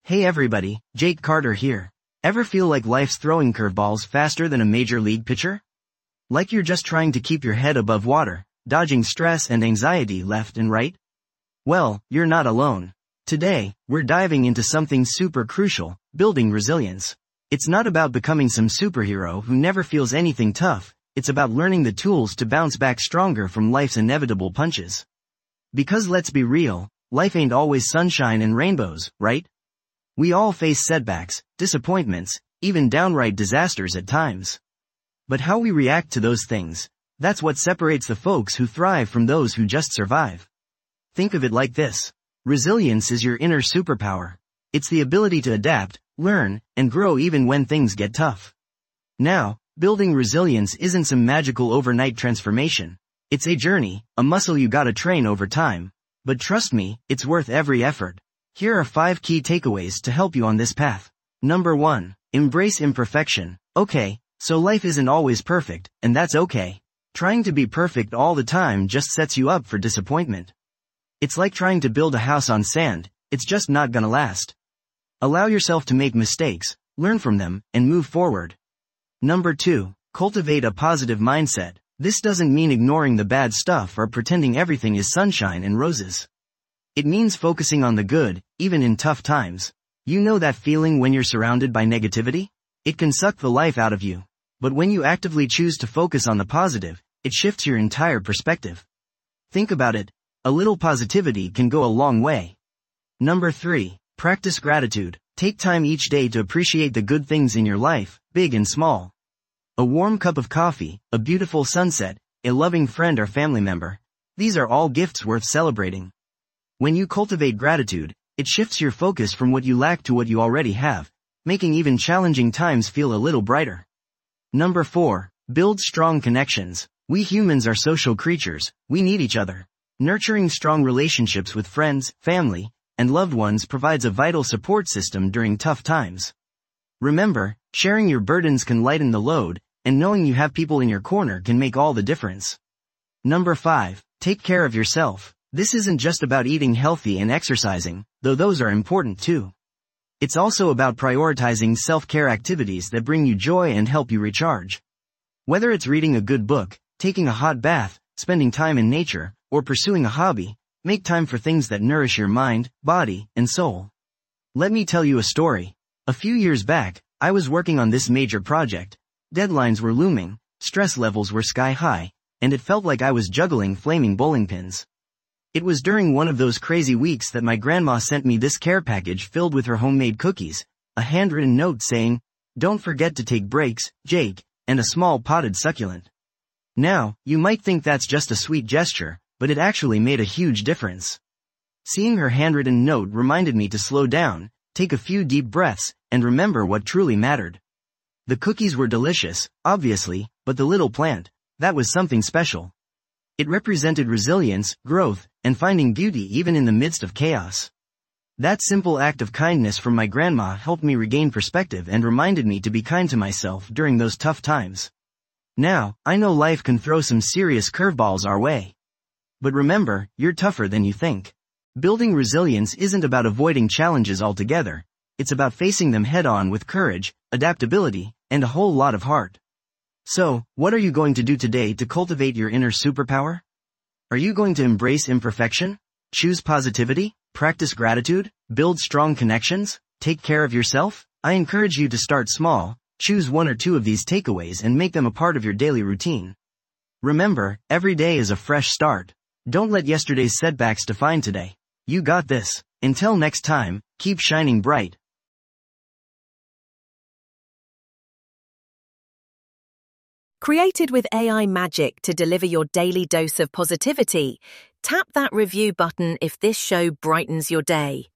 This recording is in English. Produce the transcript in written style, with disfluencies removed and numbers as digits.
Hey everybody, Jake Carter here. Ever feel like life's throwing curveballs faster than a major league pitcher? Like you're just trying to keep your head above water, dodging stress and anxiety left and right? Well, you're not alone. Today, we're diving into something super crucial, building resilience. It's not about becoming some superhero who never feels anything tough, it's about learning the tools to bounce back stronger from life's inevitable punches. Because let's be real, life ain't always sunshine and rainbows, right? We all face setbacks, disappointments, even downright disasters at times. But how we react to those things, that's what separates the folks who thrive from those who just survive. Think of it like this. Resilience is your inner superpower. It's the ability to adapt, learn, and grow even when things get tough. Now, building resilience isn't some magical overnight transformation. It's a journey, a muscle you gotta train over time. But trust me, it's worth every effort. Here are 5 key takeaways to help you on this path. Number 1. Embrace imperfection. Okay, so life isn't always perfect, and that's okay. Trying to be perfect all the time just sets you up for disappointment. It's like trying to build a house on sand, it's just not gonna last. Allow yourself to make mistakes, learn from them, and move forward. Number 2. Cultivate a positive mindset. This doesn't mean ignoring the bad stuff or pretending everything is sunshine and roses. It means focusing on the good, even in tough times. You know that feeling when you're surrounded by negativity? It can suck the life out of you. But when you actively choose to focus on the positive, it shifts your entire perspective. Think about it. A little positivity can go a long way. Number 3. Practice gratitude. Take time each day to appreciate the good things in your life, big and small. A warm cup of coffee, a beautiful sunset, a loving friend or family member. These are all gifts worth celebrating. When you cultivate gratitude, it shifts your focus from what you lack to what you already have, making even challenging times feel a little brighter. Number 4. Build strong connections. We humans are social creatures, we need each other. Nurturing strong relationships with friends, family, and loved ones provides a vital support system during tough times. Remember, sharing your burdens can lighten the load, and knowing you have people in your corner can make all the difference. Number 5. Take care of yourself. This isn't just about eating healthy and exercising, though those are important too. It's also about prioritizing self-care activities that bring you joy and help you recharge. Whether it's reading a good book, taking a hot bath, spending time in nature, or pursuing a hobby, make time for things that nourish your mind, body, and soul. Let me tell you a story. A few years back, I was working on this major project. Deadlines were looming, stress levels were sky high, and it felt like I was juggling flaming bowling pins. It was during one of those crazy weeks that my grandma sent me this care package filled with her homemade cookies, a handwritten note saying, "Don't forget to take breaks, Jake," and a small potted succulent. Now, you might think that's just a sweet gesture, but it actually made a huge difference. Seeing her handwritten note reminded me to slow down, take a few deep breaths, and remember what truly mattered. The cookies were delicious, obviously, but the little plant, that was something special. It represented resilience, growth, and finding beauty even in the midst of chaos. That simple act of kindness from my grandma helped me regain perspective and reminded me to be kind to myself during those tough times. Now, I know life can throw some serious curveballs our way. But remember, you're tougher than you think. Building resilience isn't about avoiding challenges altogether, it's about facing them head-on with courage, adaptability, and a whole lot of heart. So, what are you going to do today to cultivate your inner superpower? Are you going to embrace imperfection? Choose positivity? Practice gratitude? Build strong connections? Take care of yourself? I encourage you to start small, choose 1 or 2 of these takeaways and make them a part of your daily routine. Remember, every day is a fresh start. Don't let yesterday's setbacks define today. You got this. Until next time, keep shining bright. Created with AI magic to deliver your daily dose of positivity, tap that review button if this show brightens your day.